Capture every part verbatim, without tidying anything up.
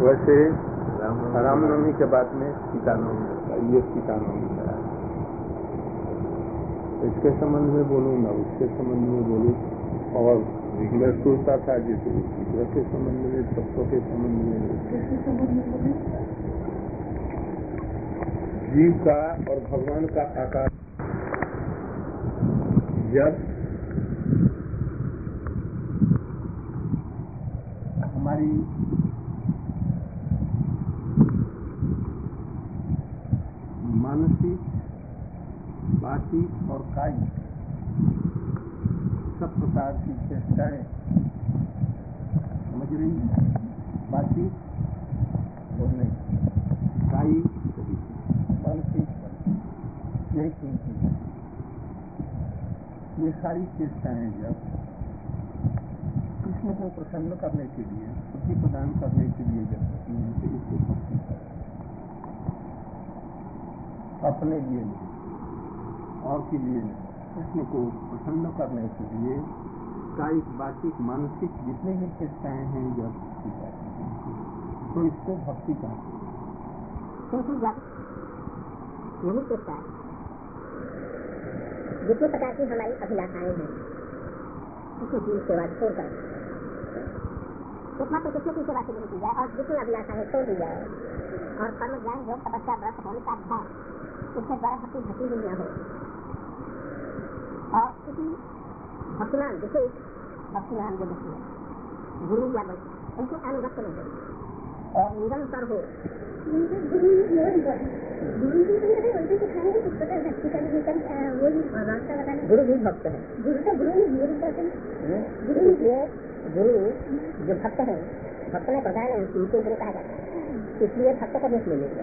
वैसे रामनवमी के बाद में सीता नवमी होता है, ये सीता नवमी है। इसके संबंध में बोलूँ ना उसके संबंध में बोलूँ, और मैं सोचता था जैसे विग्रह के संबंध में, तत्व के संबंध में, जीव का और भगवान का आकार जब हमारी मानसिक, बातचीत और कायिक सब प्रकार की चेष्टाएं, समझ रही है, बातचीत और नहीं, कायिक, मानसिक, यही तीन चीजें, ये सारी चेष्टाएं जब कृष्ण को प्रसन्न करने के लिए, खुशी प्रदान करने के लिए जब होती हैं तो इसको भक्ति करें, अपने लिए नहीं और के लिए नहीं, कृष्ण को प्रसन्न करने के लिए कायिक, बातचीत, मानसिक जितने भी चेष्टाएं हैं जब की जाती हैं तो इसको भक्ति कहते हैं। क्योंकि जब यही चेष्टा जितने प्रकार की हमारी अभिलाषाएं हैं किसी चीज सेवा छोड़कर एकमात्र कृष्ण की सेवा से नहीं की जाए और जितनी अभिलाषाएं छोड़ दी जाए और कर्म, ज्ञान, योग, तपस्या, व्रत, होने का अभ्यास उसके द्वारा भक्ति भक्ति हुई न हो और किसी भक्तिमान विशेष भक्तिमान जो व्यक्ति है गुरु या वैष्णव उनके अनुगत नहीं हो और निरंतर हो। गुरु जी उनके सिखाने की पुस्तक भक्ति का वो रास्ता बताने। गुरु भी भक्त है, गुरु का गुरु नहीं गुरु कहते हैं, गुरु इसलिए गुरु जो भक्त है, भक्त में प्रधान है, उनको गुरु कहा जाता है, इसलिए भक्त को देख ले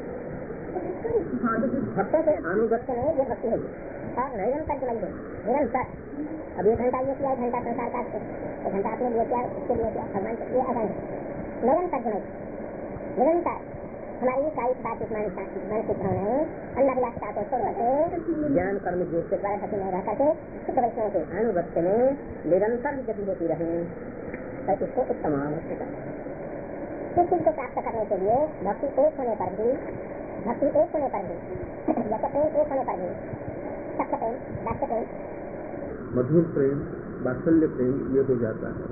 भक्त के अनुगत में ये भक्ति है और निरंतर चलाई है, निरंतर। अब एक घंटा ये किया, एक घंटा संसार का, एक घंटा अपने लिए किया, इसके लिए किया, भगवान के लिए अगन निरंतर चलाई, निरंतर हमारी कायिक, बातचीत, मानसिक भावनाएं अन्नाभिलाषा को छोड़कर ज्ञान, कर्म, योग के द्वारा भक्ति में रह करके शुद्ध वैष्णव के अनुगत्य में निरंतर गति होती रहे तो इसको उत्तम भक्ति करते हैं। इस चीज को प्राप्त करने के लिए भक्ति एक होने पर भी भक्ति एक होने पर भी जैसे प्रेम एक होने पर भी सख्त प्रेम, राष्ट्र प्रेम, मधुर प्रेम, वात्सल्य प्रेम ये हो जाता है।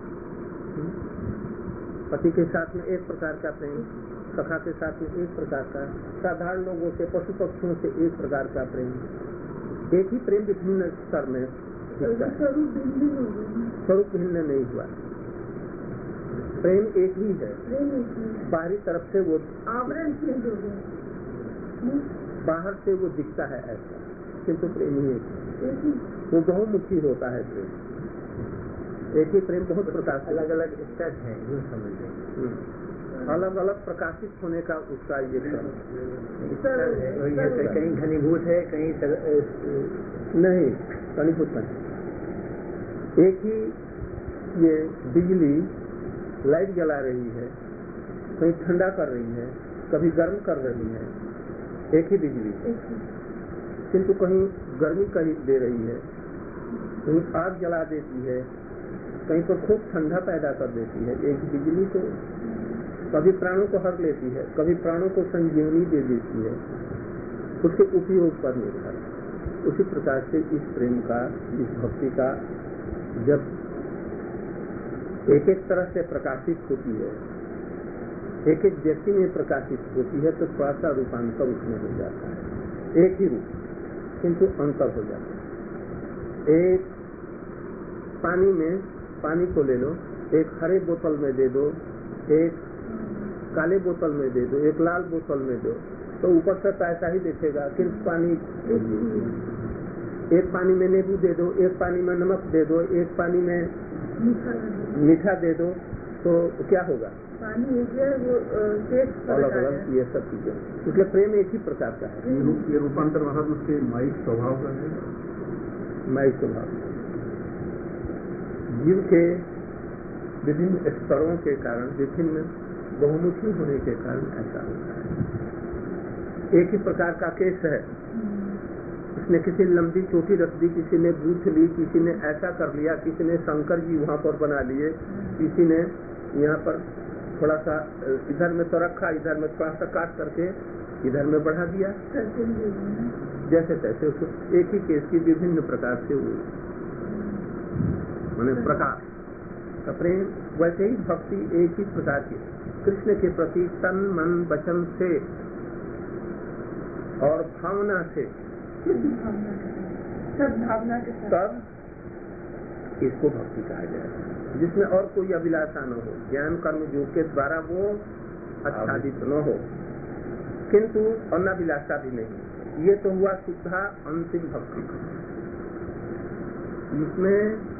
पति के साथ में एक प्रकार का प्रेम, सखा के साथ में एक प्रकार का, साधारण लोगों से, पशु पक्षियों से एक प्रकार का प्रेम, एक ही प्रेम विभिन्न स्तर में दिखता है, स्वरूप भिन्न नहीं हुआ, प्रेम एक ही है, बाहरी तरफ से वो आवरण चेंज हो गया, बाहर से वो दिखता है ऐसा, किंतु प्रेम ही एक है, वो बहुमुखी होता है प्रेम, एक ही प्रेम बहुत प्रकार से अलग अलग स्टेज है, यूँ समझे, अलग अलग प्रकाशित होने का उसका ये जैसे कहीं घनीभूत है, कहीं सर, नहीं घनीभूत नहीं, एक ही ये बिजली लाइट जला रही है, कहीं ठंडा कर रही है, कभी गर्म कर रही है, एक ही बिजली, किंतु कहीं गर्मी कहीं दे रही है, कहीं आग जला देती है, कहीं पर खूब ठंडा पैदा कर देती है। एक बिजली तो कभी प्राणों को हर लेती है, कभी प्राणों को संजीवनी दे देती है, उसके उपयोग पर निर्भर। उसी प्रकार से इस प्रेम का, इस भक्ति का जब एक एक तरह से प्रकाशित होती है, एक एक व्यक्ति में प्रकाशित होती है तो थोड़ा सा रूपांतर उसमें हो जाता है, एक ही रूप किंतु अंतर हो जाता है। एक पानी में, पानी को ले लो, एक हरे बोतल में दे दो, एक काले बोतल में दे दो, एक लाल बोतल में दो, तो ऊपर से तो ऐसा ही दिखेगा, किंतु पानी एक पानी में नींबू दे दो, एक पानी में नमक दे दो, एक पानी में मीठा दे दो, तो क्या होगा? पानी एक है, वो टेस्ट अलग अलग ये सब चीजें, इसलिए प्रेम एक ही प्रकार का है। ये रूपांतर वहां उसके माइक स्वभाव का है, माइक स्वभाव जीव के विभिन्न स्तरों के कारण, विभिन्न बहुमुखी होने के कारण ऐसा होता है। एक ही प्रकार का केस है, उसने किसी ने लंबी चोटी रख दी, किसी ने बूथ ली, किसी ने ऐसा कर लिया, किसी ने शंकर जी वहां पर बना लिए, किसी ने यहाँ पर थोड़ा सा इधर में तो रखा, इधर में थोड़ा सा काट करके इधर में बढ़ा दिया, जैसे तैसे उसको एक ही केस की विभिन्न प्रकार से माने प्रकार प्रेम, वैसे ही भक्ति एक ही प्रकार की कृष्ण के प्रति तन मन वचन से और भावना से, सब भावना के साथ, तब इसको भक्ति कहा जाएगा, जिसमें और कोई अभिलाषा न हो, ज्ञान कर्म योग के द्वारा वो आच्छादित न हो, किंतु अनाभिलाषा भी नहीं। ये तो हुआ शुद्धा अंतिम भक्ति। इसमें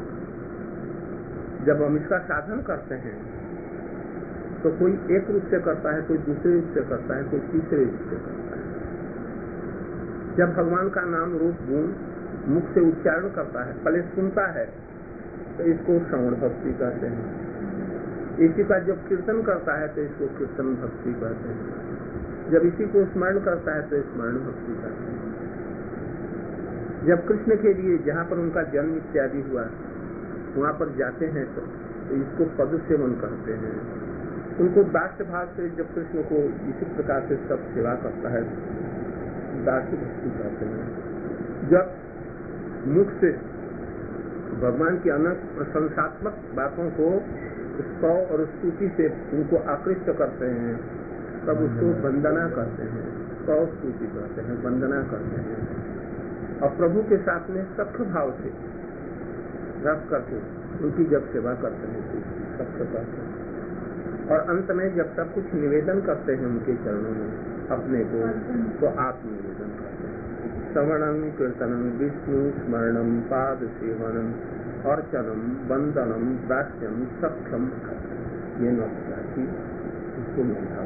जब हम इसका साधन करते हैं तो कोई एक रूप से करता है, कोई दूसरे रूप से करता है, कोई तीसरे रूप से करता है। जब भगवान का नाम रूप गुण मुख से उच्चारण करता है, पहले सुनता है, तो इसको श्रवण भक्ति कहते हैं। इसी का जब कीर्तन करता है तो इसको कीर्तन भक्ति कहते हैं। जब इसी को स्मरण करता है तो स्मरण भक्ति कहते हैं। जब कृष्ण के लिए जहाँ पर उनका जन्म इत्यादि हुआ वहाँ पर जाते हैं तो इसको पद सेवन कहते हैं। उनको दास्य भाव से जब कृष्ण को इसी प्रकार से सब सेवा करता है, दास्य भक्ति कहते हैं। जब मुख से भगवान की अनंत प्रशंसात्मक बातों को स्तव और स्तुति से उनको आकृष्ट करते हैं, तब उसको वंदना करते हैं, स्तव स्तुति करते हैं, वंदना करते हैं। और प्रभु के साथ में सख्य भाव से रख करके उनकी जब सेवा करते हैं तो सख्य करते हैं। और अंत में जब सब कुछ निवेदन करते हैं उनके चरणों में अपने को, तो आप निवेदन करते हैं। श्रवणम कीर्तनम विष्णु स्मरणम पाद सेवनम अर्चनम वंदनम दास्यम सख्यम, ये नौकरी की इसको नौधा।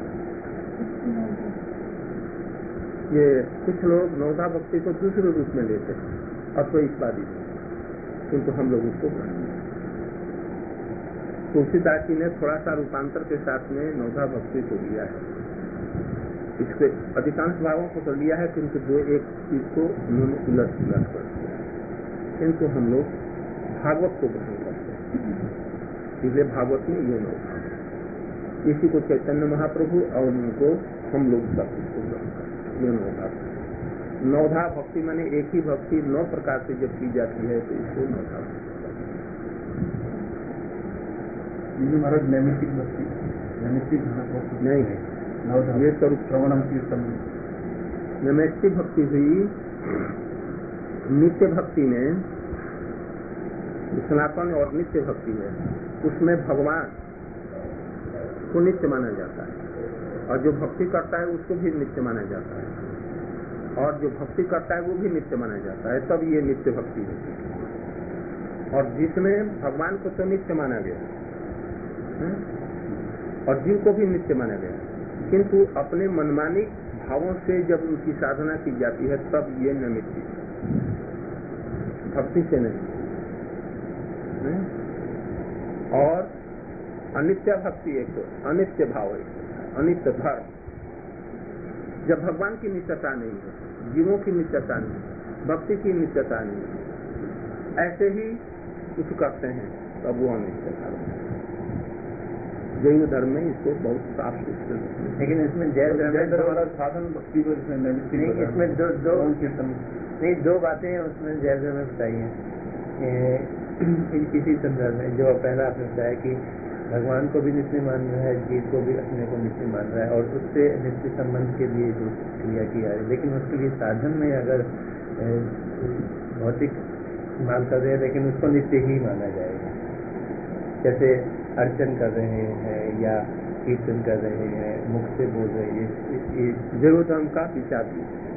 ये कुछ लोग नौधा भक्ति को दूसरे रूप में लेते हैं, अद्वैतवादी, किंतु हम लोग उसको तुलसीदास जी ने थोड़ा सा रूपांतर के साथ में नौधा भक्ति को लिया है। इसके अधिकांश भावों को तो लिया है, किंतु दो एक चीज को उन्होंने उलट उलट कर दिया, किंतु हम लोग भागवत को ग्रहण करते हैं, इसलिए भागवत में ये नौधा, इसी को चैतन्य महाप्रभु और उनको हम लोग सब इसको ग्रहण करते हैं, ये नौधा। नौधा भक्ति माने एक ही भक्ति नौ प्रकार से जब की जाती है तो इसको नौधा महाराज। नैमित्तिक भक्ति, नैमित्तिक नहीं, ये स्वरूप श्रवणम कीर्तन। नैमित्तिक भक्ति हुई नित्य भक्ति में, सनातन और नित्य भक्ति में, उसमें भगवान को नित्य माना जाता है और जो भक्ति करता है उसको भी नित्य माना जाता है, और जो भक्ति करता है वो भी नित्य माना जाता है, तब ये नित्य भक्ति होती है। और जिसमें भगवान को तो नित्य माना गया है और जीव को भी नित्य माना गया, किंतु अपने मनमानी भावों से जब उनकी साधना की जाती है तब ये नैमित्तिक, भक्ति से नहीं। और अनित्य भक्ति एक तो, अनित्य भाव एक, अनित्य धर्म, जब भगवान की नित्यता नहीं है, जीवों की नित्यता नहीं, भक्ति की नित्यता नहीं, ऐसे ही कुछ करते हैं तब वो अनित्य धर्म है। जैन धर्म में इसको बहुत साफ सुथरे, लेकिन इसमें जैन धर्म वाला साधन भक्ति को इसमें नहीं, इसमें दो दो नहीं दो बातें उसमें जैन धर्म में बताई हैं इसी संदर्भ में। जो पहला आपने बताया कि भगवान को भी नित्य मान रहा है, जीव को भी अपने को नित्य मान रहा है, और उससे नित्य संबंध के लिए जो क्रिया की जा रही है, लेकिन उसके लिए साधन में अगर भौतिक मान कर रहे हैं लेकिन उसको नित्य ही माना जाएगा। जैसे अर्चन कर रहे हैं या कीर्तन कर रहे हैं, मुख से बोल रहे हैं, जरूर हम का विचार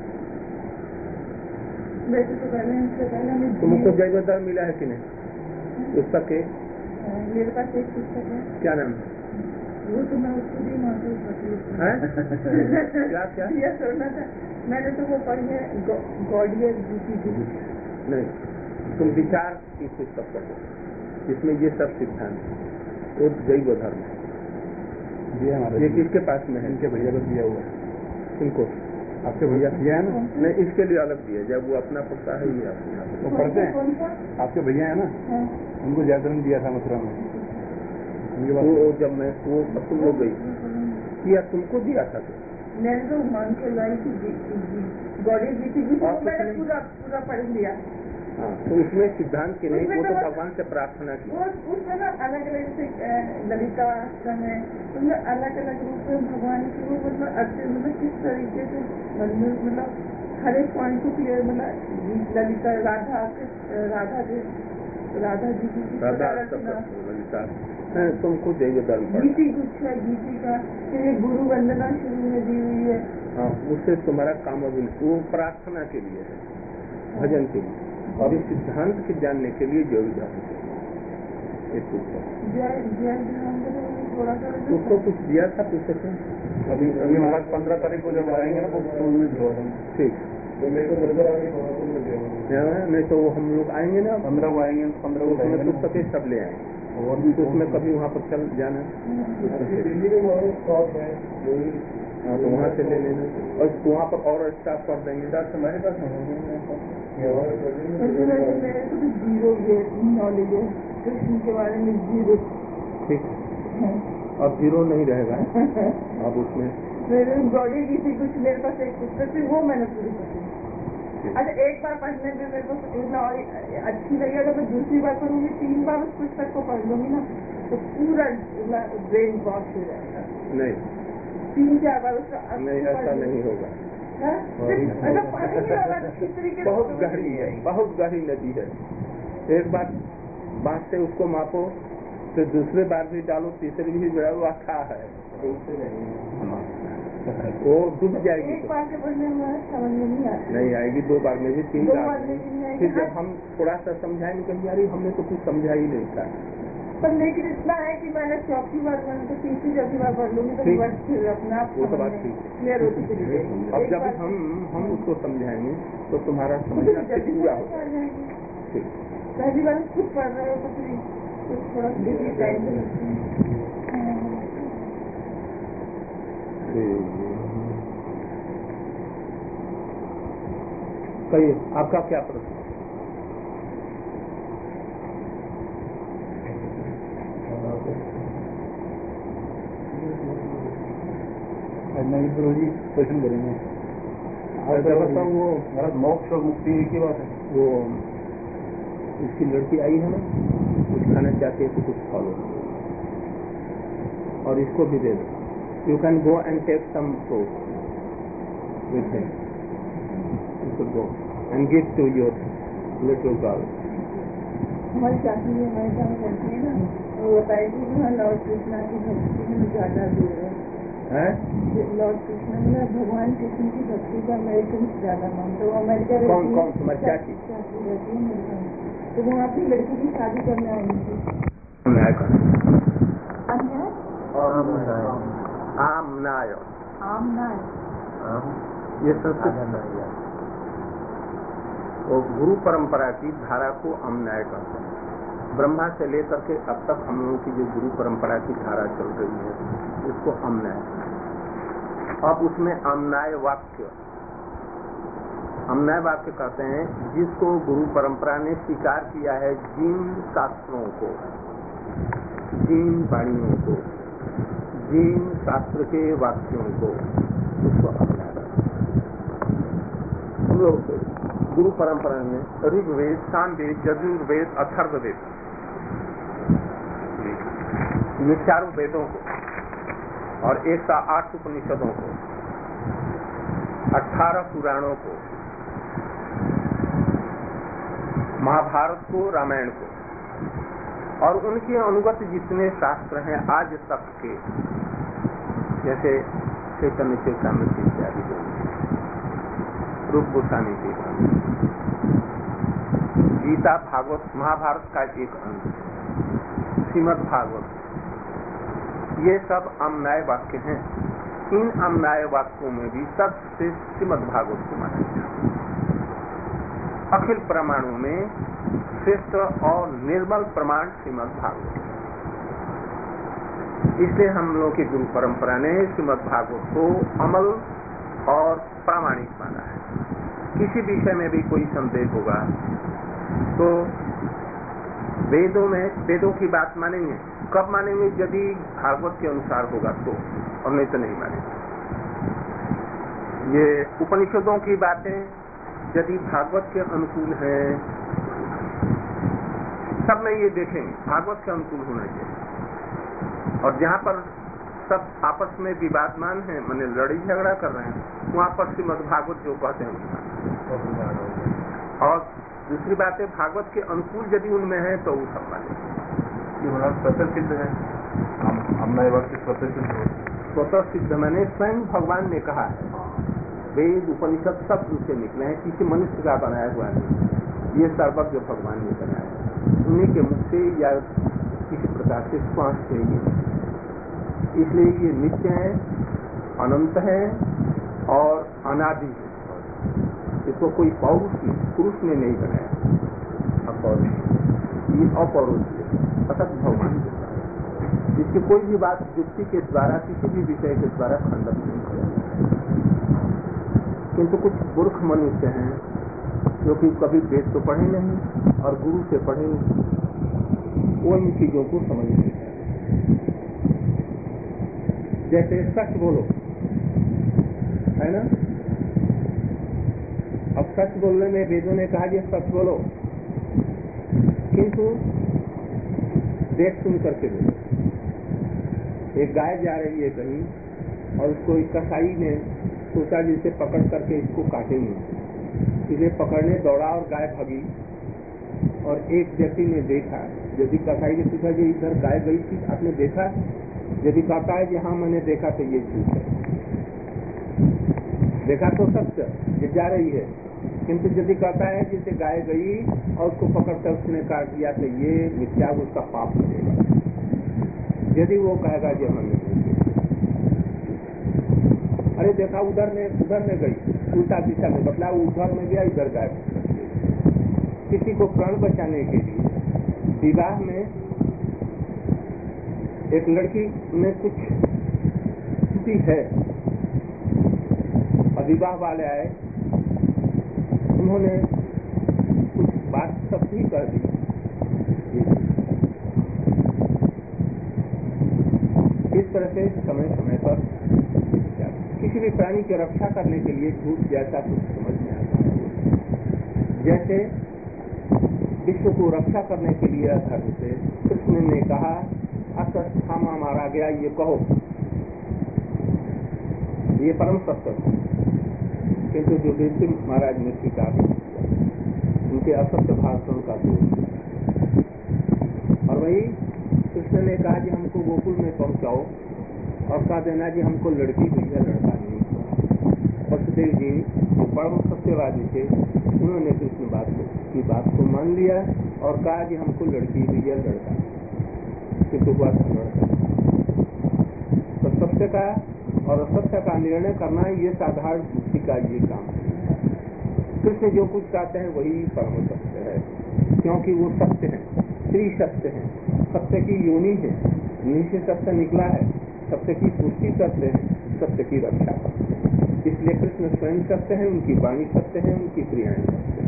तुमको जैव धर्म मिला है कि नहीं? पुस्तक के मेरे पास एक पुस्तक है, क्या नाम है? वो तो मैं उसको भी मानती क्या क्या यह सुनना था मैंने, तो वो पढ़ी है गॉडियर जी। नहीं, तुम विचार की पुस्तक पढ़ो, इसमें ये सब सिद्धांत है, वो जैव धर्म है। ये किसके पास में है? इनके भैया को दिया हुआ है। इनको आपके भैया दिया है ना? नहीं, इसके लिए अलग दिया, जब वो अपना पढ़ता है ये अपना वो पढ़ते हैं। आपके भैया है ना, उनको जैव धर्म दिया था मथुरा में, वो जब मैं वो तुम लोग गई किया तुमको दिया था तो मैंने तो मांग के लाई थी गौरी जी थी मैंने पूरा पूरा पढ़ लिया। हाँ तो उसमें सिद्धांत की नहीं, वो तो भगवान से प्रार्थना की। वो उसमें ना अलग अलग जैसे ललिता आश्रम है, उसमें अलग अलग रूप में भगवान की वो मतलब अच्छे मतलब किस तरीके से मतलब हर एक पॉइंट को क्लियर मतलब ललिता राधा राधा जी राधा जी की राधा ललिता तुमको जय धर्म गीति कुछ है, गीति का गुरु वंदना शुरू में दी हुई है। हाँ उससे तुम्हारा काम अभी वो प्रार्थना के लिए है, भजन के लिए, और इस सिद्धांत के जानने के लिए जो विधान उसको कुछ दिया था पूछे थे अभी अभी महाराज पंद्रह तारीख को जब आएंगे ना वो ठीक नहीं तो हम लोग आएंगे ना पंद्रह को आएंगे पंद्रह को उसमें पुस्तकें सब ले आएंगे और भी तो उसमें कभी वहाँ पर चल जाना हाँ तो वहाँ से ले लेना और वहाँ पर और स्टाफ कर देंगे। हमारे पास जीरो नॉलेज है कृष्ण के बारे में, जीरो। ठीक अब जीरो नहीं रहेगा अब उसमें मेरे बॉडी की थी कुछ मेरे पास एक पुस्तक थी वो मैंने पूरी पढ़ी। अच्छा एक बार पढ़ने में मेरे को अच्छी लगी, अगर मैं दूसरी बार पढ़ूंगी तीन बार उस पुस्तक को पढ़ लूंगी ना तो पूरा ब्रेन वॉश हो जाएगा। नहीं तीन चार बार उसका नहीं ऐसा नहीं होगा। तरीके बहुत गहरी है, बहुत गहरी नदी है। एक बार बांस से उसको मापो फिर दूसरे बार भी डालो तीसरी भी डालो, अच्छा है वो डूब जाएगी। एक बार के पढ़ने में समझ में नहीं आती, नहीं आएगी दो बार में भी तीन बार में। फिर जब हम थोड़ा सा समझाएंगे कहीं यार हमने तो कुछ समझा ही नहीं था, पर लेकिन इतना है कि मैंने चौथी बार मैंने तो तीसरी चौथी बार पढ़ लूंगी तो बस फिर अपना वो तो बात ठीक क्लियर होती चली जाएगी। अब जब हम हम उसको समझाएंगे तो तुम्हारा समझना पूरा होगा। ठीक पहली बार खुद पढ़ रहे हो तो फिर थोड़ा टाइम तो लगता है। कहिए आपका क्या प्रश्न? गुरु जी प्रश्न करेंगे। बताऊँ वो मोक्ष और मुक्ति एक ही बात है। वो इसकी लड़की आई है ना, कुछ खाना चाहती है तो कुछ फॉलो और इसको भी दे दो। You can go and take some fruit with him, you should go and give to your little girl. हमारी चाची है, हमारे साथ रहती है ना, वो बताएगी कि हाँ लॉर्ड कृष्णा की भक्ति में ज्यादा दूर है। लॉर्ड कृष्ण में भगवान कृष्ण की भक्ति का अमेरिकन ज्यादा मानते हो। अमेरिका कौन कौन तुम्हारी चाची? चाची रहती है मेरे साथ, तो वो आपकी लड़की की शादी करने आई थी। न्याय कर अन्याय आम न्याय आम न्याय ये संस्कृत वो गुरु परंपरा की धारा को आम न्याय कहते हैं। ब्रह्मा से लेकर के अब तक हम लोगों की जो गुरु परंपरा की धारा चल रही है इसको अमन्याय। अब उसमें अमन्याय वाक्य अमन्याय वाक्य कहते हैं जिसको गुरु परंपरा ने स्वीकार किया है जिन शास्त्रों को, जिन वाणियों को, जिन शास्त्र के वाक्यों को, उसको अमन्याय गुरु परंपरा में ऋग्वेद, सामवेद, यजुर्वेद, अथर्ववेद ये चारों वेदों को और एक सौ आठ उपनिषदों को, अठारह पुराणों को, महाभारत को, रामायण को और उनके अनुगत जितने शास्त्र हैं आज तक के, जैसे चैतन्य चैतन्य इत्यादि रूप गोस्वामी के गीता, भागवत, महाभारत का एक अंग, श्रीमद् भागवत, ये सब अमन्याय वाक्य हैं। इन अमन्याय वाक्यों में भी सबसे श्रीमद् भागवत को माना जाता है। अखिल प्रमाणों में श्रेष्ठ और निर्मल प्रमाण श्रीमद् भागवत। इसलिए हम लोगों की गुरु परंपरा ने श्रीमद् भागवत को अमल और प्रामाणिक माना है। किसी विषय में भी कोई संदेह होगा तो वेदों में वेदों की बात मानेंगे, कब मानेंगे? यदि भागवत के अनुसार होगा तो, और नहीं तो नहीं मानेंगे। ये उपनिषदों की बातें यदि भागवत के अनुकूल है, सब में ये देखेंगे भागवत के अनुकूल होना चाहिए। और जहां पर सब आपस में विवादमान है, माने लड़ाई झगड़ा कर रहे हैं, वहां पर श्रीमद् भागवत जो कहते हैं उसका। और दूसरी बात है, भागवत के अनुकूल यदि उनमें है तो वो सब माने। स्वतः सिद्ध है, हम नए वक्त स्वतः सिद्ध हो, स्वतः सिद्ध मैंने स्वयं भगवान ने कहा है, वेद उपनिषद सब उनसे निकले हैं, किसी मनुष्य का बनाया हुआ नहीं, ये सर्वज्ञ भगवान ने बनाया, उन्हीं के मुख से या किसी प्रकार से श्वास से ये, इसलिए ये नित्य है, अनंत है और अनादि है। इसको कोई पौरुष पुरुष ने नहीं बनाया, अपौरुष, ये अपौरुष है, अर्थात भगवान के द्वारा। इसकी कोई भी बात युक्ति के द्वारा, किसी भी विषय के द्वारा खंडन नहीं किया। किंतु कुछ मूर्ख मनुष्य हैं जो कि कभी वेद तो पढ़े नहीं और गुरु से पढ़े नहीं, वो इन चीजों को समझ नहीं पाते। जैसे सच बोलो, है ना? अब सच बोलने में वेदों ने कहा कि सच बोलो, किंतु देख सुन करके बोलो। एक गाय जा रही है कहीं और उसको एक कसाई ने सोचा जिसे पकड़ करके इसको काटेंगे, इसे पकड़ने दौड़ा और गाय भागी। और एक व्यक्ति ने देखा, यदि कसाई ने पूछा कि इधर गाय गई थी, आपने देखा? यदि कहता है कि हाँ मैंने देखा तो ये झूठ है, देखा तो सत्य ये जा रही है। किंतु यदि कहता है जिसे गाय गई और उसको पकड़कर उसने काट दिया तो ये मिथ्या, उसका पाप लगेगा। यदि वो कहेगा कि हमने अरे देखा उधर में उधर में गई, उल्टा दिशा में बदला, उधर में गया इधर गाय। किसी को प्राण बचाने के लिए विवाह में एक लड़की में कुछ स्थिति है और विवाह वाले आए, उन्होंने कुछ बात सब भी कर दी। इस तरह से समय समय पर किसी भी प्राणी की रक्षा करने के लिए झूठ जैसा कुछ समझ में आता है। जैसे विश्व को रक्षा करने के लिए धर्म से कृष्ण ने कहा अश्वत्थामा मारा गया, ये कहो, ये परम सत्य। किंतु जो युधिष्ठिर महाराज ने स्वीकार उनके असत्य भाषण का दोष, और वही कृष्ण ने कहा कि हमको गोकुल में पहुंचाओ और कहा देना कि हमको लड़की हुई है, लड़का नहीं। वसुदेव जी जो परम सत्यवादी थे, उन्होंने कृष्ण बात की बात को मान लिया और कहा कि हमको लड़की हुई है, लड़का, किंतु हुआ था लड़का। तो सत्य का और असत्य का निर्णय करना ये साधारण बुद्धि का ये काम है। कृष्ण जो कुछ चाहते हैं वही परम सत्य है, क्योंकि वो सत्य है, श्री सत्य है, सत्य की योनि है, नीचे सत्य निकला है, सत्य की पुष्टि सत्य है, सत्य की रक्षा करते हैं। इसलिए कृष्ण स्वयं सत्य है, उनकी वाणी सत्य है, उनकी क्रियाएं सत्य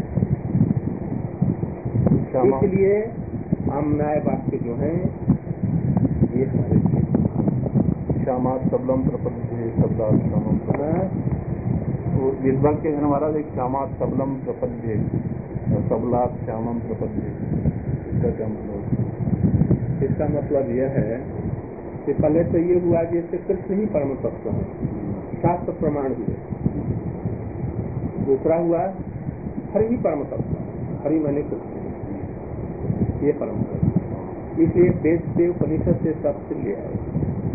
है। इसलिए हम न्याय वाक्य जो है ये हमारे श्यामा सबलम प्रपद्ये शब्दार्थ श्यामम तो विद्वान के घर महाराज एक श्यामा सबलम प्रपद्ये सबलात् श्यामम प्रपद्ये, इसका क्या मतलब? इसका मतलब यह है कि पहले तो ये हुआ जैसे कृष्ण ही परम तत्व है, शास्त्र प्रमाण हुए। दूसरा हुआ हरि ही परम तत्व, हरि माने कृष्ण, ये परम तत्व। इसलिए वेद से उपनिषद से सब से ले आए।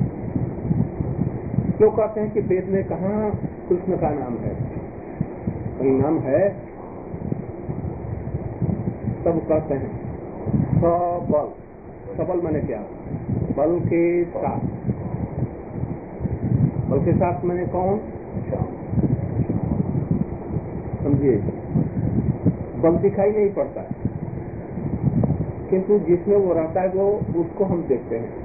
क्यों कहते हैं कि वेद में कहाँ कृष्ण का नाम है? कहीं नाम है? सब कहते हैं सबल, सबल माने क्या? बल के साथ, बल के साथ मैंने कौन? समझिए, बल दिखाई नहीं पड़ता है, किंतु जिसमें वो रहता है वो उसको हम देखते हैं।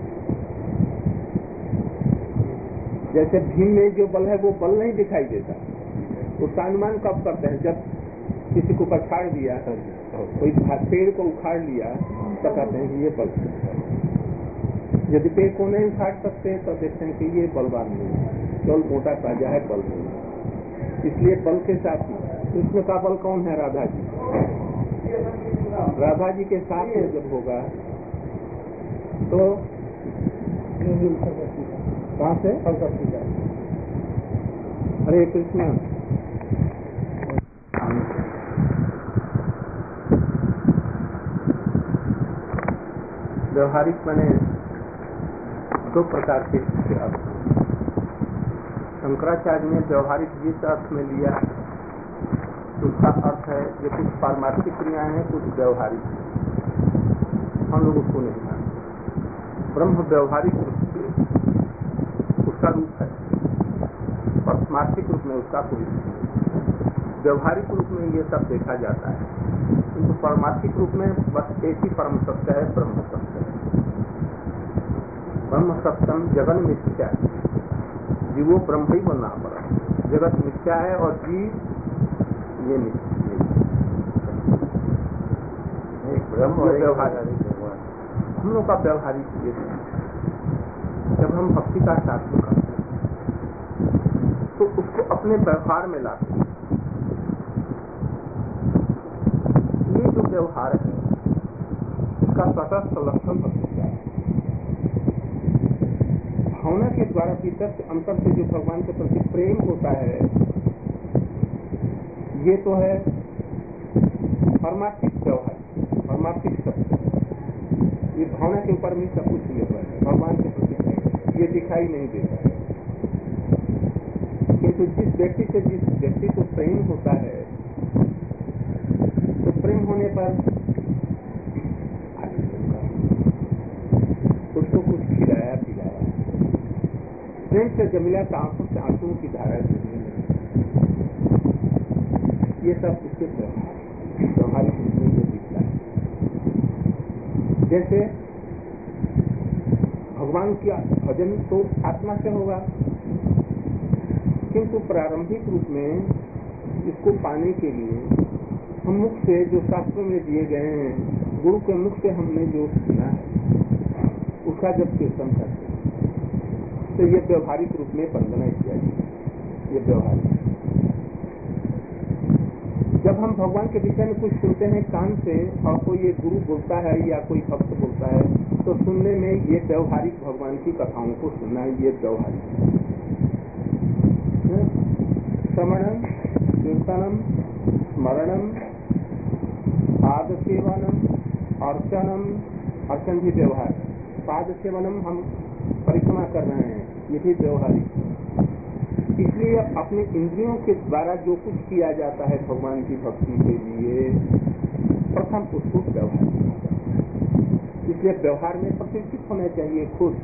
जैसे भीम में जो बल है वो बल नहीं दिखाई देता, उसका अनुमान कब करते हैं? जब किसी को पछाड़ दिया, कोई पेड़ को उखाड़ लिया उसका कहते हैं कि ये बल। यदि पेड़ को नहीं काट सकते तो देखते हैं कि ये बलवान नहीं है, केवल मोटा ताजा है, बल नहीं। इसलिए बल के साथ कृष्ण का बल कौन है? राधा जी। राधा जी के साथ में जब होगा तो कहाँ से? हरे कृष्ण। व्यवहारिक माने दो प्रकार के अर्थ। शंकराचार्य ने व्यवहारिक जिस अर्थ में लिया उसका अर्थ है ये कुछ पारमार्थिक क्रियाएं हैं, कुछ व्यवहारिक। हम लोग उसको नहीं मानते। ब्रह्म व्यवहारिक रूप से उसका रूप है, पारमार्थिक रूप में उसका कोई रूप नहीं। व्यवहारिक रूप में ये सब देखा जाता है, किंतु पारमार्थिक रूप में बस एक ही परम सत्य है, ब्रह्म सत्य है। ब्रह्म सत्यम जगन मिथ्या, जीवो ब्रह्म ही बना पड़ा। जगत मिथ्या है और जीव ये मिथ्या। ब्रह्म व्यवहारिक हम लोग का व्यवहारिक ये जब हम भक्ति का साधन करते हैं तो उसको अपने व्यवहार में लाते हैं। ये जो व्यवहार है इसका तटस्थ लक्षण भक्ति का है। भावना के द्वारा भीतर से अंतर से जो भगवान के प्रति प्रेम होता है ये तो है पारमार्थिक व्यवहार, पारमार्थिक शब्द। ये भावना के ऊपर में सब कुछ निर्भर है। भगवान के प्रति प्रेम ये दिखाई नहीं देता है, किंतु जिस व्यक्ति से जिस व्यक्ति को प्रेम होता है तो प्रेम होने पर उसको कुछ खिलाया पिलाया, प्रेम से जमीला आंखों से आंसुओं की धारा गिरने लगी। ये सब उसके व्यवहारिक रूप में जो दिखता है। जैसे भगवान का भजन तो आत्मा से होगा, किंतु प्रारंभिक रूप में इसको पाने के लिए हम मुख से जो शास्त्रों में दिए गए हैं, गुरु के मुख से हमने जो सुना है उसका जब कीर्तन करते हैं तो ये व्यवहारिक रूप में वंदना इत्यादि ये व्यवहारिक। जब हम भगवान के विषय में कुछ सुनते हैं कान से और कोई ये गुरु बोलता है या कोई भक्त बोलता है तो सुनने में ये व्यवहारिक भगवान की कथाओं को सुनना ये व्यवहारिक है। श्रवणम कीर्तनम स्मरणम पाद सेवनम अर्चनम, अर्चन भी व्यवहार, पाद सेवनम हम परिक्रमा कर रहे हैं ये भी व्यवहारिक। इसलिए अपने इंद्रियों के द्वारा जो कुछ किया जाता है भगवान की भक्ति के लिए प्रथम उसको व्यवहार। इसलिए व्यवहार में प्रतिष्ठित होना चाहिए खुद।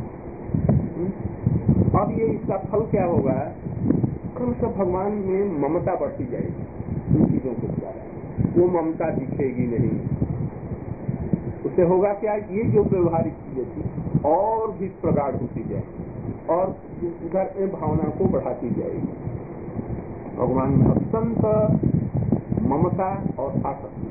अब ये इसका फल क्या होगा? क्रमशः भगवान में ममता बढ़ती जाएगी इन चीजों के द्वारा, वो ममता दिखेगी नहीं। उससे होगा क्या? ये जो व्यवहारिक चीजें थी और भी प्रगाढ़ होती जाएगी और उधर इन भावना को बढ़ाती जाएगी। भगवान में अत्यंत ममता और आसक्ति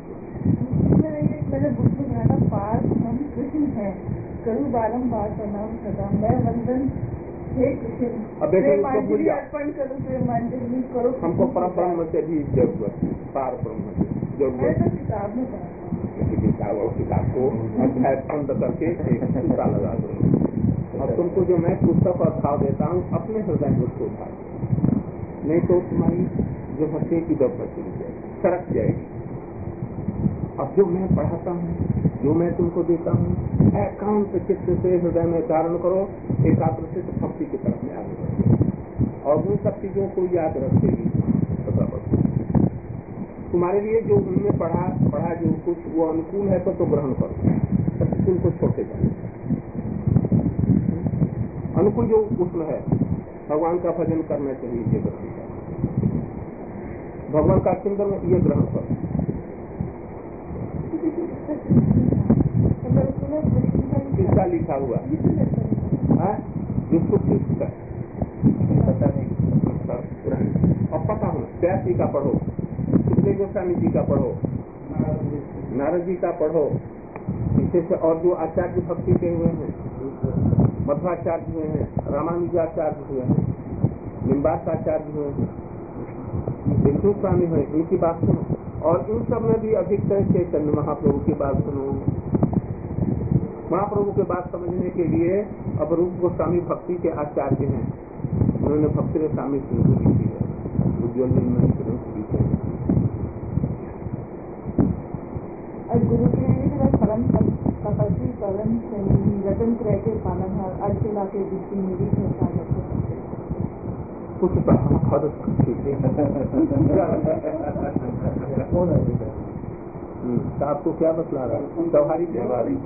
पास हम कृष्ण है, करूँ बारम्बार प्रणाम सदा मैं वंदन हे कृष्ण, प्रेमांजलि अर्पण करूँ, प्रेमांजलि करो। हमको परम ब्रह्म से भी जरूरत, पार ब्रह्म से जरूरत। किताब में किताब और किताब को अध्याय बंद करके एक सूता लगा दो। अब तुमको जो मैं पुस्तक और भाव देता हूँ अपने हृदय में उसको उठा दो, नहीं तो तुम्हारी जो हंसे की दब चली जाएगी, सरक जाएगी। अब जो मैं पढ़ाता हूँ, जो मैं तुमको देता हूँ, एकांत चित्त से हृदय में धारण करो, एकाग्र से भक्ति की तरफ में आगे बढ़ो और उन सब चीजों को याद रखेगी। तुम्हारे लिए जो उनमें पढ़ा पढ़ा जो कुछ वो अनुकूल है तो ग्रहण करो, प्रतिकूल को छोटे जाए। अनुकूल जो उसमें है भगवान का भजन करना चाहिए, ये ग्रहण करो। भगवान का चिंतन ये ग्रहण करो। किसका लिखा हुआ है? जिसको किसका पता नहीं, अब पता हो व्यास जी का पढ़ो, सुखदेव गोस्वामी जी का पढ़ो, नारद जी का पढ़ो, विशेष और जो आचार्य भक्ति के हुए हैं, मध्वाचार्य हुए हैं, रामानुजाचार्य हुए हैं, निम्बासाचार्य हुए हैं, विष्णु स्वामी हुए, इनकी बात सुनो। और इन सब में भी अधिकतर चैतन्य महाप्रभु की बात सुनो। महाप्रभु के बात समझने के लिए अब रूप गोस्वामी भक्ति के आचार्य हैं, उन्होंने भक्ति में शामिल सिंधु लिखी है, उज्ज्वल में ग्रंथ लिखे हैं। गुरु के फलम तपस्वी फलम रतन क्रय के पालन अर्चला के दृष्टि में भी कुछ हद आपको क्या बतला रहा है? त्योहारी त्योहारी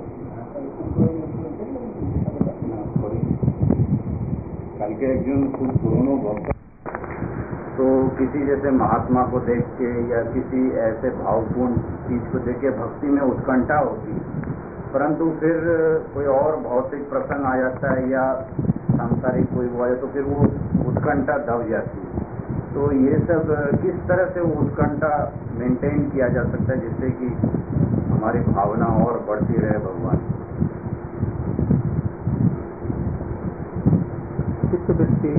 कल के एक जन कुछ पुरानो भक्त तो किसी जैसे महात्मा को देख के या किसी ऐसे भावपूर्ण चीज को देख के भक्ति में उत्कंठा होती है, परंतु फिर कोई और भौतिक प्रसंग आ जाता है या सांसारिक कोई वो आए तो फिर वो उत्कंठा दब जाती है। तो ये सब किस तरह से वो उत्कंठा मेंटेन किया जा सकता है जिससे कि हमारी भावना और बढ़ती रहे भगवान? चित्तवृत्ति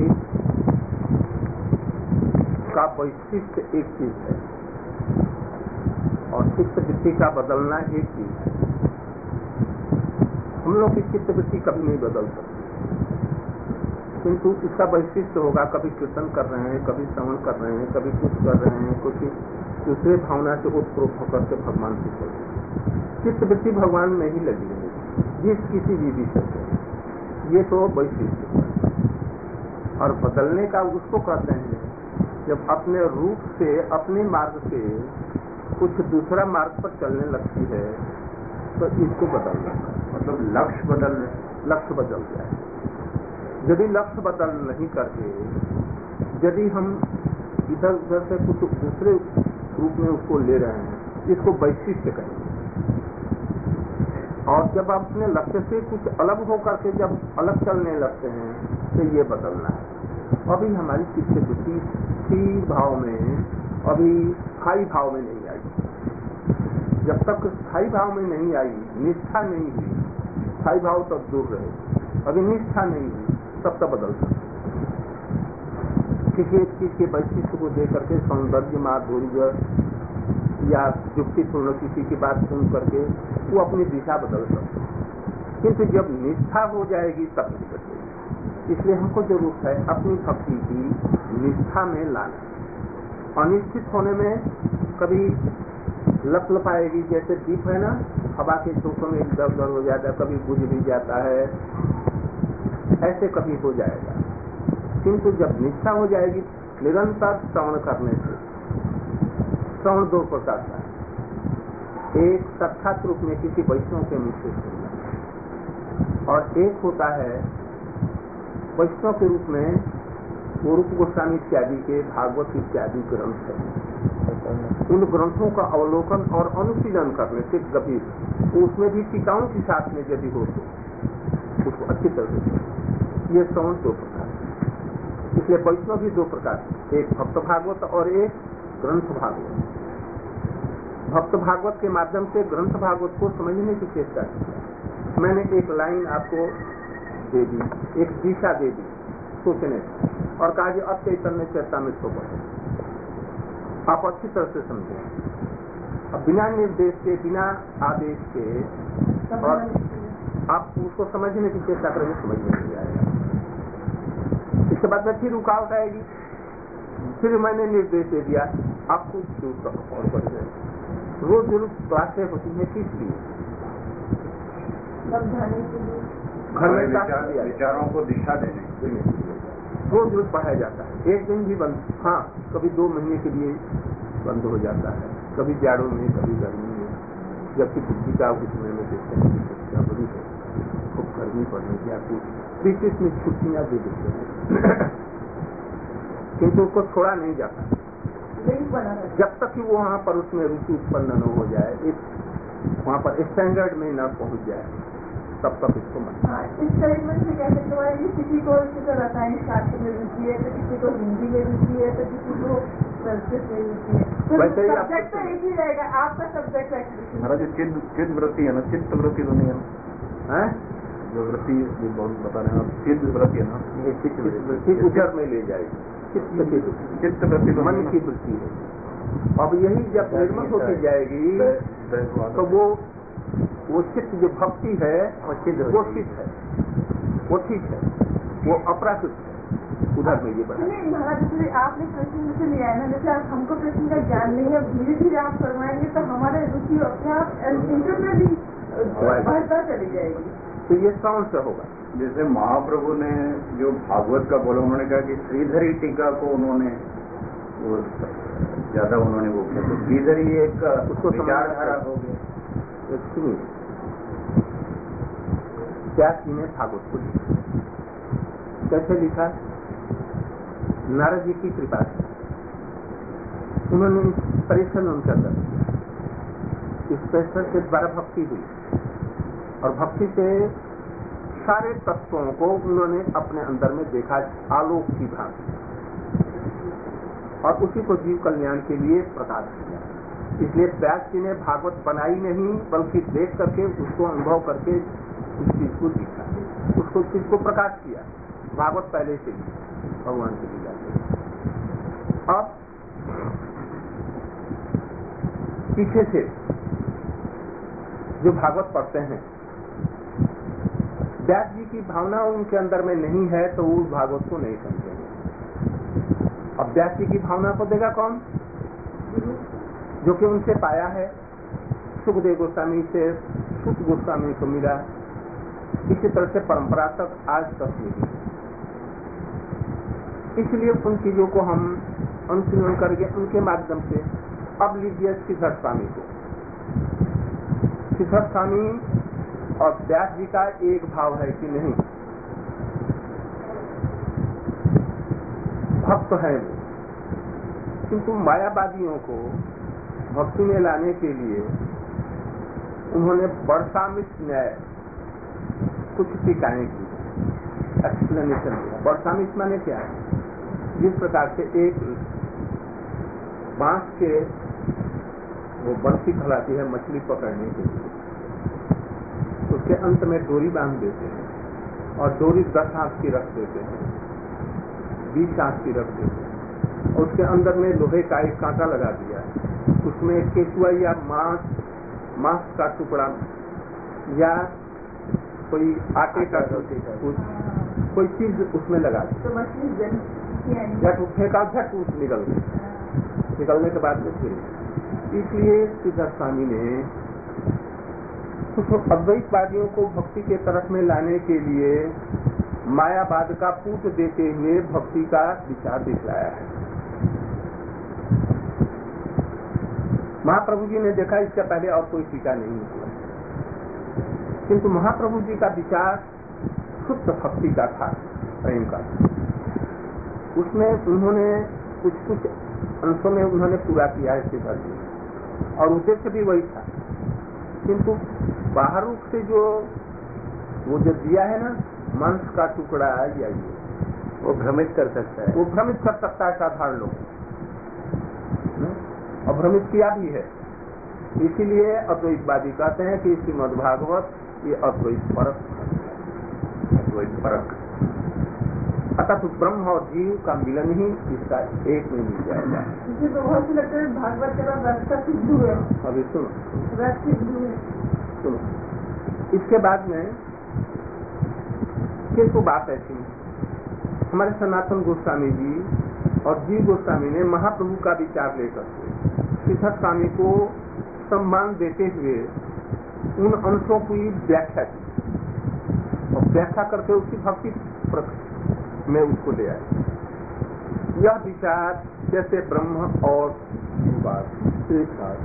का वैशिष्ट एक चीज है और चित्तवृत्ति का बदलना एक चीज है। हम लोग की चित्तवृत्ति कभी नहीं बदल सकती, किंतु इसका वैशिष्ट होगा। कभी कीर्तन कर रहे हैं, कभी श्रवण कर रहे हैं, कभी कुछ कर रहे हैं, कुछ दूसरे भावना से उत्प्रोत होकर के भगवान की चल रही। चित्तवृत्ति भगवान में ही लगी है जिस किसी भी विषय से। ये तो वैशिष्ट है। और बदलने का उसको कहते हैं जब अपने रूप से, अपने मार्ग से कुछ दूसरा मार्ग पर चलने लगती है तो इसको बदलना, मतलब लक्ष्य बदल लक्ष्य बदल जाए। यदि लक्ष्य बदल नहीं करके यदि हम इधर उधर से कुछ दूसरे रूप में उसको ले रहे हैं, इसको वैशिष्ट कहेंगे। और जब आप अपने लक्ष्य से कुछ अलग होकर के जब अलग चलने लगते हैं तो ये बदलना है। अभी हमारी चित्तवृत्ति स्थिर भाव में, अभी स्थायी भाव में नहीं आई। जब तक स्थायी भाव में नहीं आई, निष्ठा नहीं हुई, स्थायी भाव तब दूर रहे, अभी निष्ठा नहीं हुई, तब तक बदल सकते। किसी एक चीज के वैशिष्ट को देख करके सौंदर्य, माधुर्य या युक्तिपूर्ण किसी की बात सुन करके वो अपनी दिशा बदल सकते, किंतु जब निष्ठा हो जाएगी तब नहीं बदलेगी। इसलिए हमको जरूरत है अपनी भक्ति की निष्ठा में लाना। अनिश्चित होने में कभी लप लपाएगी, जैसे दीप है ना, हवा के झोंकों में इधर उधर हो जाता है, कभी बुझ भी जाता है, ऐसे कभी हो जाएगा। किंतु जब निष्ठा हो जाएगी निरंतर श्रवण करने से, श्रवण दो प्रकार का है, एक साक्षात रूप में किसी वैष्णव के मुख से सुनना, और एक होता है वैष्णव के रूप में वो रूप गोस्वामी इत्यादि के भागवत इत्यादि ग्रंथ है। उन ग्रंथों का अवलोकन और अनुशीलन करने से गंभीर, तो उसमें भी टीकाओं के साथ में यदि हो तो उसको अच्छी तरह से। ये श्रवण दो प्रकार है। इसलिए वैष्णव भी दो प्रकार, एक भक्त भागवत और एक ग्रंथ भागवत। भक्त भागवत के माध्यम से ग्रंथ भागवत को समझने की चेष्टा की। मैंने एक लाइन आपको दे दी, एक दिशा दे दी सोचने, और कहा कि अब चैतन्य चैतामृत होगा, आप अच्छी तरह से समझें। अब बिना निर्देश के, बिना आदेश के, और आप उसको समझने की चेष्टा करेंगे, समझ में नहीं आएगा। इसके बाद में फिर रुकावट आएगी, फिर मैंने निर्देश दे दिया, आपको दूर और बढ़ जाएगा। रोज रोज क्लासें होती है किस लिए? घर में विचारों को दिशा देने के लिए रोज रोज पढ़ाया जाता है। एक दिन भी बंद, हाँ कभी दो महीने के लिए बंद हो जाता है, कभी जाड़ों में, कभी गर्मी में, जबकि बुद्धि का समय में देखते हैं बड़ी है, खूब गर्मी पड़ने की आपको बीच बीच में छुट्टियां दे देते हैं, किंतु उसको छोड़ा नहीं जाता जब तक कि वो वहाँ पर उसमें रुचि उत्पन्न न हो जाए, इस वहाँ पर स्टैंडर्ड में न पहुँच जाए, तब तक इसको मत। इस तरह से कह सकते हैं किसी को रसायन शास्त्र में रुचि है, तो किसी को हिंदी में रुचि है, तो किसी को संस्कृत में रुचि है, वैसे ही आप सब्जेक्ट तो एक ही रहेगा, आपका सब्जेक्ट है। महाराज चिद चिद वृत्ति है ना, चित्त वृत्ति तो नहीं है ना, हैं? जो वृत्ति जो बहुत बता रहे हैं आप, चिद वृत्ति है ना, ये चित्त वृत्ति उधर में ले जाएगी। चित्त की वृत्ति, चित्त वृत्ति तो मन की वृत्ति है। अब यही जब निर्मल होती जाएगी तो वो वो चित्त जो भक्ति है वो चित्त है, वो ठीक है, वो अपराकृत है। उधर में ये बना नहीं महाराज, इसलिए आपने प्रश्न मुझसे लिया है ना, जैसे आप हमको प्रश्न का ज्ञान नहीं है, धीरे धीरे आप करवाएंगे तो हमारे रुचि अपने आप इंटरनली बढ़ता चली जाएगी। तो ये कौन सा होगा? जैसे महाप्रभु ने जो भागवत का बोला, उन्होंने कहा कि श्रीधरी टीका को उन्होंने वो ज्यादा उन्होंने वो किया, तो श्रीधरी एक उसको विचारधारा हो गया। व्यास जी ने भागवत को लिखा, कैसे लिखा? नारद जी की कृपा से उन्होंने परीक्षण उनके अंदर, इस परीक्षण के द्वारा भक्ति हुई और भक्ति से सारे तत्वों को उन्होंने अपने अंदर में देखा आलोक की भांति, और उसी को जीव कल्याण के लिए प्रकाश किया। इसलिए व्यास जी ने भागवत बनाई नहीं, बल्कि देख करके उसको अनुभव करके उस चीज को दिखा, उसको चीज को प्रकाश किया। भागवत पहले से ही भगवान की लीला है। अब पीछे से जो भागवत पढ़ते हैं, व्यास जी की भावना उनके अंदर में नहीं है तो उस भागवत को नहीं समझेंगे। अब व्यास जी की भावना को देगा कौन? जो कि उनसे पाया है। सुखदेव गोस्वामी से सुख गोस्वामी को मिला, इसी तरह से परंपरा तक आज तक मिली। इसलिए उन चीजों को हम अनुशीलन करके उनके माध्यम से, अब लीजिए सिद्धार्थ स्वामी को, सिद्धार्थ स्वामी और व्यास जी का एक भाव है कि नहीं, भक्त है वो, किंतु मायावादियों को भक्ति में लाने के लिए उन्होंने वर्षामित न्याय कुछ टीकाएं की, एक्सप्लेनेशन दिया। वर्षामित माने क्या है? जिस प्रकार से एक बांस के वो बंसी खिलाती है मछली पकड़ने के लिए, उसके अंत में डोरी बांध देते हैं और डोरी दस हाथ की रख देते हैं, बीस हाथ की रख देते हैं, और उसके अंदर में लोहे का एक कांटा लगा दिया, उसमें केचुआ या मांस मांस का टुकड़ा या कोई आटे का कुछ कोई चीज उसमें लगा दी, तो मछली झट फेंका, झट उस निकल गई, निकलने के बाद में फिर। इसलिए सिद्धार्थ स्वामी ने कुछ अद्वैतवादियों को भक्ति के तरफ में लाने के लिए मायावाद का पूत देते हुए भक्ति का विचार दिखलाया है। महाप्रभु जी ने देखा इससे पहले और कोई टीका नहीं हुआ, किंतु महाप्रभु जी का विचार शुद्ध भक्ति का था, प्रेम का। उसमें उन्होंने कुछ कुछ अंशों में उन्होंने पूरा किया है सिद्धार्थ जी, और उद्देश्य भी वही था, किंतु बाहर रूप से जो वो जो दिया है ना, मांस का टुकड़ा या ये, वो भ्रमित कर सकता है, वो भ्रमित कर सकता है साधारण लोग, और भ्रमित किया भी है। इसीलिए अद्वैतवादी कहते हैं कि श्रीमद् भागवत ये अद्वैत परक, अद्वैत परक, अतः तो ब्रह्म और जीव का मिलन ही इसका एक में मिल जाएगा। मुझे तो बहुत लगता है भागवत के बाद रास्ता सिद्धू है। अभी सुनो, रास्ता सिद्धू है, सुनो। इसके बाद में किंतु बात ऐसी, हमारे सनातन गोस्वामी जी और जीव गोस्वामी ने महाप्रभु का विचार लेकर सिद्धार्थ स्वामी को सम्मान देते हुए उन अंशों की व्याख्या की और व्याख्या करके उसकी भक्ति में उसको ले आए। यह विचार जैसे ब्रह्म और जीवात्मा एक साथ,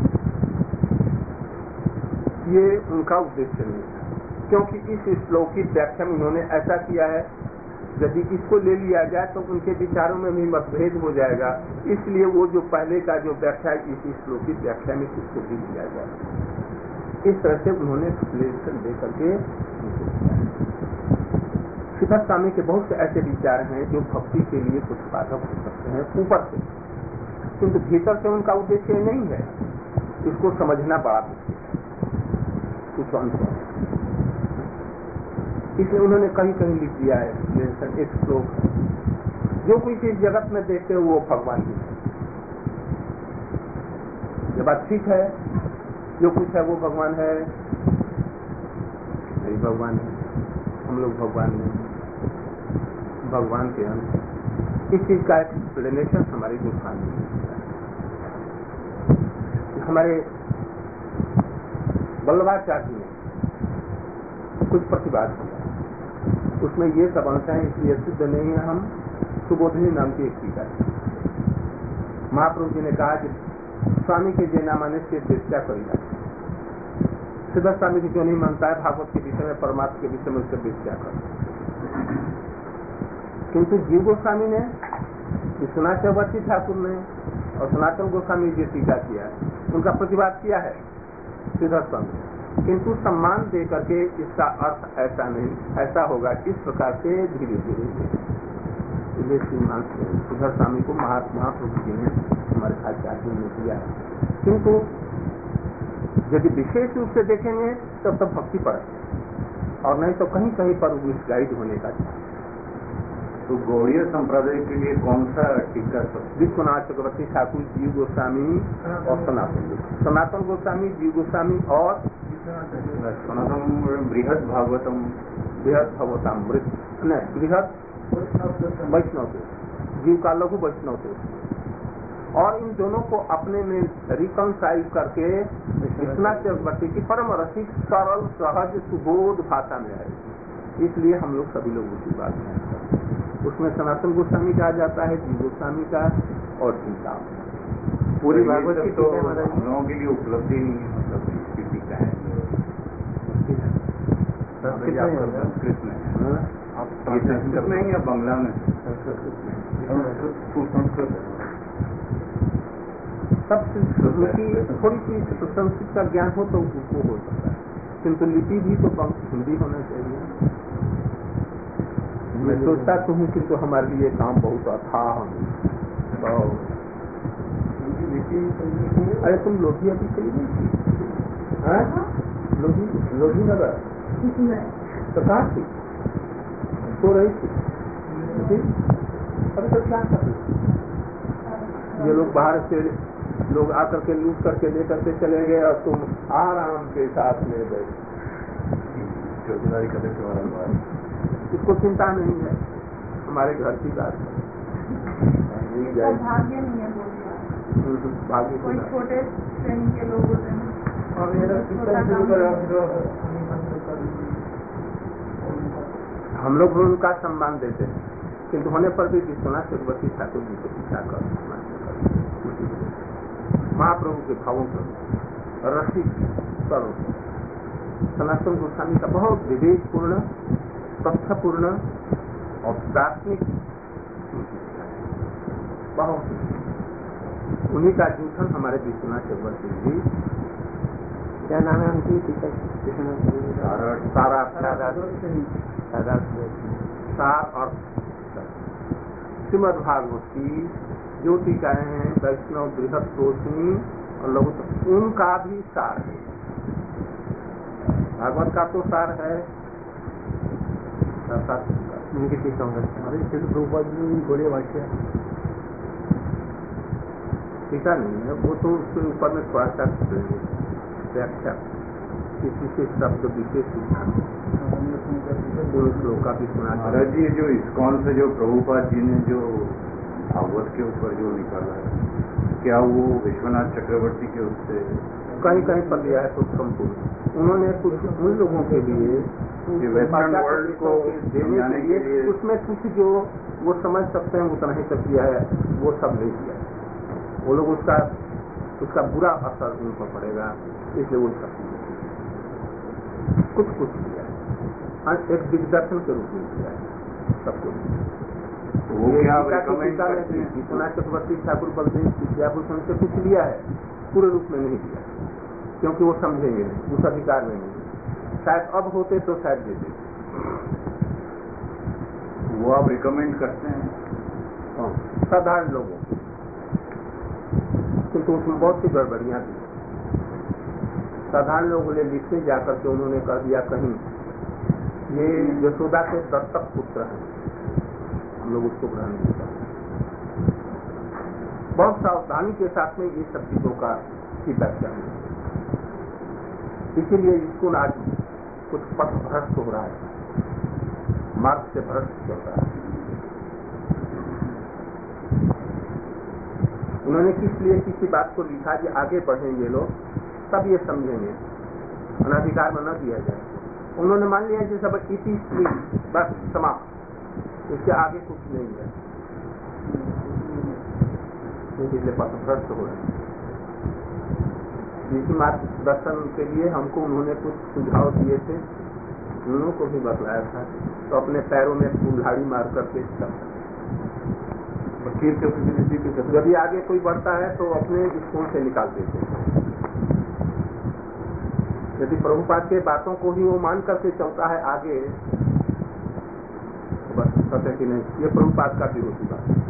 ये उनका उद्देश्य नहीं था, क्योंकि इस श्लोक की व्याख्या में उन्होंने ऐसा किया है, यदि इसको ले लिया जाए तो उनके विचारों में भी मतभेद हो जाएगा, इसलिए वो जो पहले का जो व्याख्या इस श्लोक की व्याख्या में उसको भी लिया जाए। इस तरह से उन्होंने एक्सप्लेनेशन दे करके सिद्धार्थ स्वामी के बहुत से ऐसे विचार हैं जो भक्ति के लिए कुछ बाधक हो सकते हैं ऊपर से, किंतु भीतर से उनका उद्देश्य नहीं है। इसको समझना बड़ा कुछ अंश है। इसलिए उन्होंने कहीं कहीं लिख दिया है, एक श्लोक है, जो कुछ इस जगत में देखते हो वो भगवान ही है। ये बात ठीक है, जो कुछ है वो भगवान है, नहीं भगवान है, हम लोग भगवान नहीं, भगवान के अंश। इस चीज का एक्सप्लेनेशन हमारे गोस्वामी में हमारे वल्लभाचार्य ने कुछ प्रतिवाद किया, उसमें ये सब अंश है, इसलिए सिद्ध नहीं है। हम सुबोधनी नाम की एक टीका है, महाप्रभु जी ने कहा कि स्वामी के जे ना माने से व्याख्या करेगा। सिद्ध स्वामी की जो नहीं मानता है भागवत के विषय में, परमात्मा के विषय में, उससे व्याख्या कर। किंतु जीव गोस्वामी ने, विश्वनाथ चक्रवर्ती ठाकुर ने और सनातन गोस्वामी जी टीका किया, उनका प्रतिवाद किया है सिद्ध स्वामी, किंतु सम्मान दे करके इसका अर्थ ऐसा नहीं, ऐसा होगा इस प्रकार से धीरे धीरे सिद्ध स्वामी को महात्मा प्रभु जी ने हमारे आचार्य ने दिया है। किंतु यदि विशेष रूप से देखेंगे तब तो भक्ति पर, और नहीं तो कहीं कहीं पर गाइड होने का। तो गौड़ीय संप्रदाय के लिए कौन सा टीका? विश्वनाथ चक्रवर्ती ठाकुर, जीव गोस्वामी और सनातन गोस्वामी, सनातन गोस्वामी, जीव गोस्वामी और सनातन बृहद भागवतम, बृहद भागवतामृत, नहीं बृहद वैष्णव थे, जीव का लघु वैष्णव थे। और इन दोनों को अपने में रिकंसाइल करके विश्वनाथ चक्रवर्ती की परम रसिक, सरल, सहज, सुबोध भाषा में है, इसलिए हम लोग सभी लोग उसी बात में। उसमें सनातन गोस्वामी कहा जाता है, जीव गोस्वामी का और टीका। पूरी भागवत की तो हम लोगों के लिए उपलब्धि नहीं है, मतलब इसकी टीका है संस्कृत में, आप संस्कृत में या बांग्ला में? सब थोड़ी सी संस्कृत का ज्ञान हो तो उसको हो सकता है, किंतु लिपि भी तो हिंदी होना चाहिए। मैं सोचता तो हूँ कि तो हमारे लिए काम बहुत अथाह। तो अरे तुम लोधी अभी चली गई थी? लोधी लोधी नगर तो कहाँ थी? सो रही थी। अरे तो क्या कर ये लोग बाहर से लोग आकर के लूट करके ले करके चले गए और तुम आराम के साथ ले गए। चौकीदारी करने के बाद इसको चिंता नहीं है, हमारे घर की बात है। भाग्य नहीं है, भाग्य कोई छोटे श्रेणी के लोग होते हैं। हम लोग उनका सम्मान देते हैं, किंतु होने पर भी विश्वनाथ चक्रवर्ती ठाकुर जी को पीछा कर महाप्रभु के भावों पर रसिक करो। सनातन गोस्वामी का बहुत विवेकपूर्ण, तथ्यपूर्ण और दार्शनिक, बहुत उन्हीं का जूठन हमारे विश्वनाथ चक्रवर्ती जी, क्या नाम है उनकी? सारा सार और श्रीमद् भागवत की जो टीकाएं हैं, वैष्णव, बृहद, रोशनी और लघु, उनका भी सार है। भागवत का तो सार है, उनकी टीकाओं का गोड़े वाक्य टीका नहीं है, वो तो उसके ऊपर में थोड़ा सा व्याख्या, किसी से शब्द विशेष श्लोक का भी सुना। महाराज जी, जो इस्कॉन से जो प्रभुपाद जी ने जो भागवत के ऊपर जो निकाला है, क्या वो विश्वनाथ चक्रवर्ती के उससे कहीं कहीं पर दिया है? तो संपूर्ण उन्होंने कुछ उन लोगों के लिए वेस्टर्न वर्ल्ड को देने के लिए उसमें कुछ जो वो समझ सकते हैं उतना ही तक किया है, वो सब नहीं किया। वो लोग उसका उसका बुरा असर उन पर पड़ेगा, इसलिए वो सब कुछ कुछ किया है, एक दिग्दर्शन के रूप में किया है सब कुछ। वो क्या रिकमेंड करते हैं? विश्वनाथ चक्रवर्ती ठाकुर बलदेव विद्याभूषण से कुछ लिया है, पूरे रूप में नहीं दिया, क्योंकि वो समझेंगे नहीं, उस अधिकार में नहीं। शायद अब होते तो शायद देते। वो आप रिकमेंड करते हैं साधारण लोगों किंतु उसमें बहुत सी गड़बड़ियां थी। साधारण लोगों ने लिखने जाकर के उन्होंने कह दिया कहीं ये यशोदा के दत्तक पुत्र हैं, हम लोग उसको ग्रहण नहीं करते। बहुत सावधानी के साथ में ये सब चीजों का की व्याख्या है। इसीलिए स्कूल आज कुछ पथ भ्रष्ट हो रहा है, मार्ग से भ्रष्ट चल रहा है। उन्होंने किस लिए किसी बात को लिखा कि आगे बढ़ेंगे लोग तब ये समझेंगे, अनाधिकार में न दिया जाए। उन्होंने मान लिया कि सब इति बस समाप्त, इसके आगे कुछ नहीं है, इसलिए पथभ्रष्ट हो रहे हैं। इसी मार्गदर्शन के लिए हमको उन्होंने कुछ सुझाव दिए थे, उन्होंने को भी बतलाया था, तो अपने पैरों में कुल्हाड़ी मार करके वकील के प्रतिनिधि के जब आगे कोई बढ़ता है तो अपने स्कूल से निकाल देते हैं। यदि प्रभुपाद के बातों को ही वो मान करके चलता है आगे, तो बस कहते कि नहीं ये प्रभुपाद का विरोधी बात है।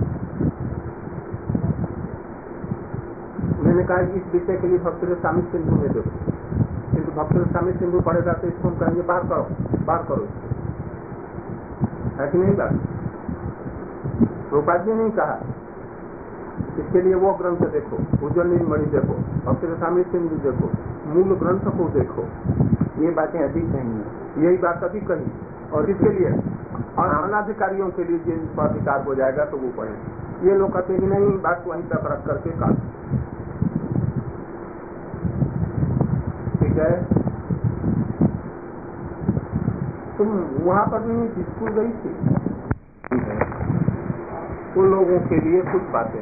मैंने कहा इस विषय के लिए भक्त स्वामी सिंधु में देखो, किंतु भक्त स्वामी सिंधु पढ़ेगा तो इसको हम कहेंगे बार करो बार करो, है कि नहीं बात? प्रभुपाद जी ने नहीं कहा, इसके लिए वो ग्रंथ देखो, उज्जवल नीलमणि देखो, भक्त स्वामी सिंधु देखो, मूल ग्रंथ को देखो। ये बातें अधिक कही, यही बात अधिक कही। और इसके लिए और अनाधिकारियों के लिए जिन अधिकार हो जाएगा तो वो पढ़े। ये लोग कहते हैं कि नहीं बात वहीं तक रख करके काट, ठीक है। तुम वहां पर नहीं स्कूल गई थी, उन लोगों के लिए कुछ बातें,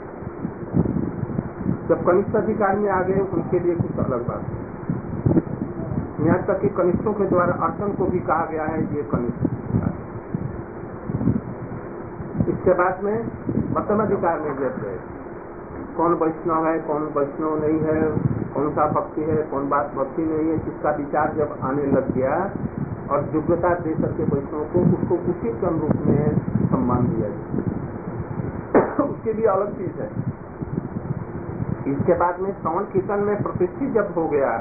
जब कनिष्ठ अधिकार में आ गए उनके लिए कुछ अलग बात है। यहाँ तक कि कनिष्ठों के द्वारा अर्चन को भी कहा गया है ये कनिष्ठ अधिकार। इसके बाद में मध्यम अधिकार में जब गए, कौन वैष्णव है कौन वैष्णव नहीं है, कौन सा भक्ति है कौन बात भक्ति नहीं है, इसका विचार जब आने लग गया और योग्यता दे करके वैष्णव को उसको उसी के अनुरूप में सम्मान दिया जाए, उसके लिए अलग चीज है। इसके बाद में श्रवण कीर्तन में प्रतिष्ठित जब हो गया,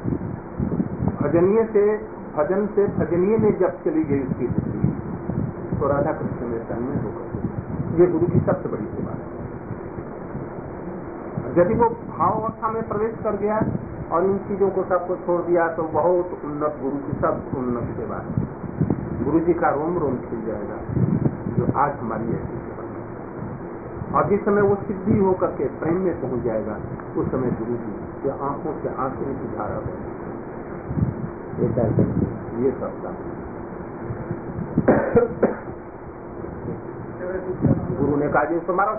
भजनीय से भजन से भजनीय में जब चली गई उसकी बुद्धि, तो राधा कृष्ण में तन्मय होकर, ये गुरु की सबसे बड़ी सेवा है। यदि वो भाव अवस्था में प्रवेश कर गया और इन चीजों को सबको छोड़ दिया तो बहुत उन्नत गुरु की सब उन्नत सेवा है। गुरु जी का रोम रोम खिल जाएगा, जो आज हमारी ऐसी सेवा है। और जिस समय वो सिद्धि होकर के प्रेम में पहुंच जाएगा, उस समय गुरु जी के आंखों से आंसू की धारा बनेगी। ये सब का गुरु ने कहा जी उसको मारो,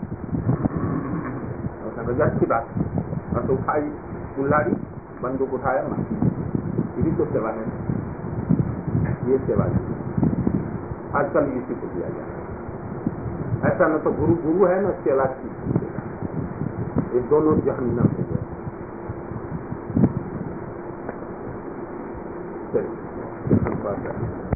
अच्छी बात, और तो उठाई कुल्हाड़ी, बंदूक उठाया मार, ये भी तो सेवा है, ये सेवा है। आजकल इसी को दिया जाए, ऐसा न तो गुरु गुरु है न सेवा की, ये दोनों जहन्नम हो गए। चलिए।